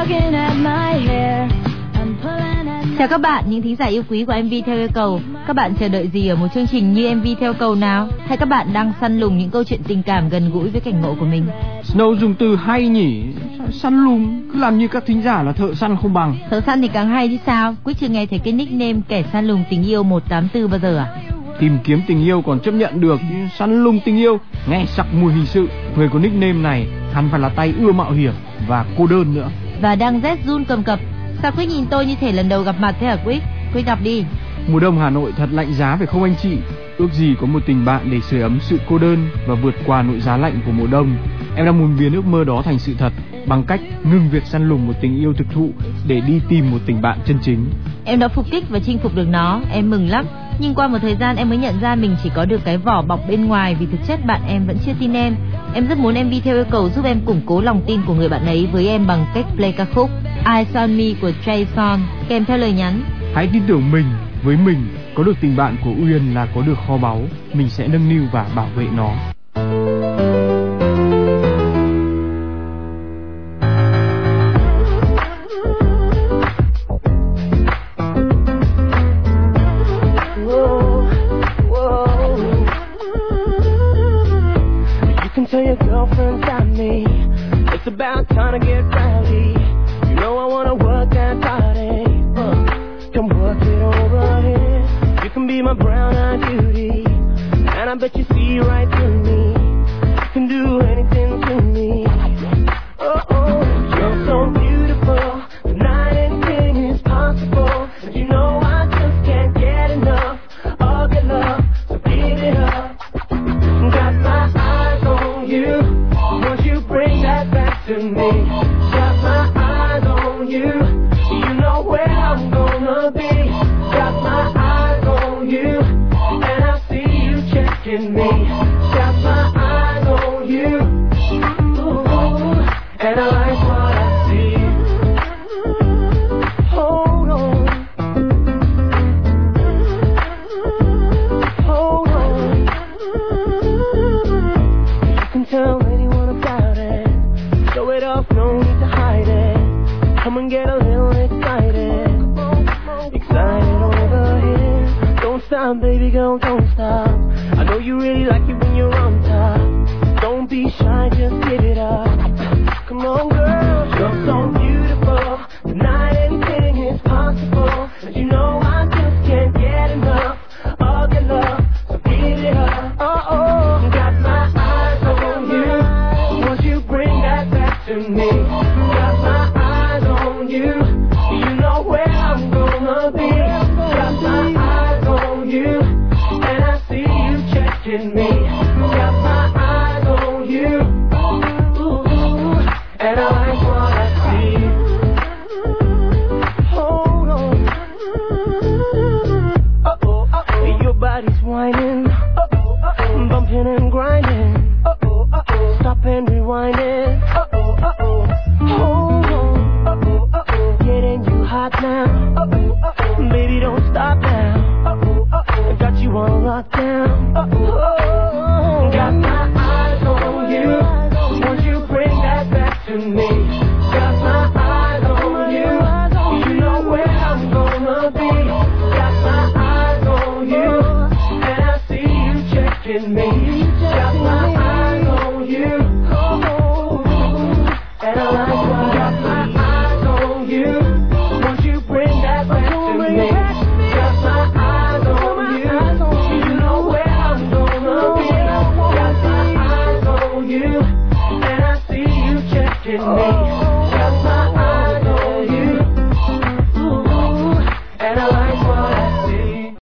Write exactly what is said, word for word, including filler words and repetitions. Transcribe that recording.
Chào các bạn, những thính giả yêu quý của em vê theo yêu cầu. Các bạn chờ đợi gì ở một chương trình như em vê theo cầu nào? Hay các bạn đang săn lùng những câu chuyện tình cảm gần gũi với cảnh ngộ của mình? Snow dùng từ hay nhỉ? Săn lùng, cứ làm như các thính giả là thợ săn không bằng. Thợ săn thì càng hay chứ sao? Quyết chưa nghe thấy cái nickname kẻ săn lùng tình yêu một tám tư bao giờ à? Tìm kiếm tình yêu còn chấp nhận được, săn lùng tình yêu nghe sặc mùi hình sự. Người có nickname này hẳn phải là tay ưa mạo hiểm và cô đơn nữa. Và đang rét run cầm cập. Sao Quyết nhìn tôi như thể lần đầu gặp mặt thế hả Quyết? Quyết gặp đi. Mùa đông Hà Nội thật lạnh giá phải không anh chị? Ước gì có một tình bạn để sưởi ấm sự cô đơn và vượt qua nỗi giá lạnh của mùa đông. Em đang muốn biến ước mơ đó thành sự thật bằng cách ngừng việc săn lùng một tình yêu thực thụ để đi tìm một tình bạn chân chính. Em đã phục kích và chinh phục được nó, em mừng lắm. Nhưng qua một thời gian em mới nhận ra mình chỉ có được cái vỏ bọc bên ngoài, vì thực chất bạn em vẫn chưa tin em. Em rất muốn em vê theo yêu cầu giúp em củng cố lòng tin của người bạn ấy với em bằng cách play ca khúc Eyes on Me của Jason kèm theo lời nhắn: hãy tin tưởng mình, với mình có được tình bạn của Uyên là có được kho báu, mình sẽ nâng niu và bảo vệ nó. Tell your girlfriend got me. It's about time to get rowdy. You know I wanna work that party. Uh, come work it over here. You can be my brown-eyed beauty, and I bet you see right through me. You can do anything to me. Oh oh, you're so beautiful. Tonight anything is possible. And you know I just can't get enough of your love. So give it up. Got my eyes on you. Won't you bring that back to me? Got my eyes on you. You know where I'm gonna be. Got my eyes on you, and I see you checking me. Got my eyes on you. Ooh, and I like what I see. Hold on. Hold on. You can tell anyone about it. Show it off, no need to hide it. Come and get a little excited. Excited over here. Don't stop, baby girl, don't stop. I know you really like it when you're on top. Don't be shy, just give it up. Come on, girl, you're so beautiful. Tonight anything is possible. And you know I just can't get enough of your love. So give it up. Oh oh, got my eyes on you. Won't you bring that back to me? Got my eyes on you. You know where I'm gonna be. Got my eyes on you, and I see you checking me. Got my eyes on you. Ooh, and I like what I see. Hold on. Uh-oh, uh-oh. Your body's whining. Uh-oh, uh-oh. Bumping and grinding. Uh-oh, uh-oh. Stop and rewind it. Uh-oh, uh-oh. Hold on. Uh-oh, uh-oh. Getting you hot now. Uh-oh, uh-oh. Baby, don't stop now. Uh-oh, uh-oh. I got you on lockdown. Uh-oh, uh-oh. Got my eyes on you. Won't you bring that back to me? Got my eyes on you. You know where I'm gonna be. Got my eyes on you, and I see you checking me. Got my eyes on you, and I like what got my eyes on you. Won't you bring that back to me? Got my eyes on you. You know where I'm gonna be. Got my eyes on you, and I see you checking me.